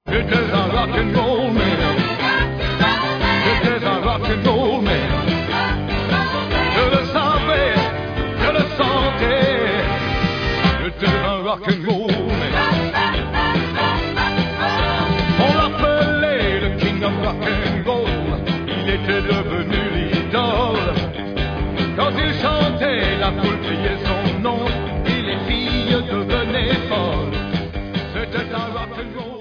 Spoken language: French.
C'était un rock'n'roll man. C'était un rock'n'roll man. Je le savais, je le sentais. C'était un rock'n'roll man. On l'appelait le king of rock'n'roll. Il était devenu l'idole. Quand il chantait, la foule criait son nom. Et les filles devenaient folles. C'était un rock'n'roll.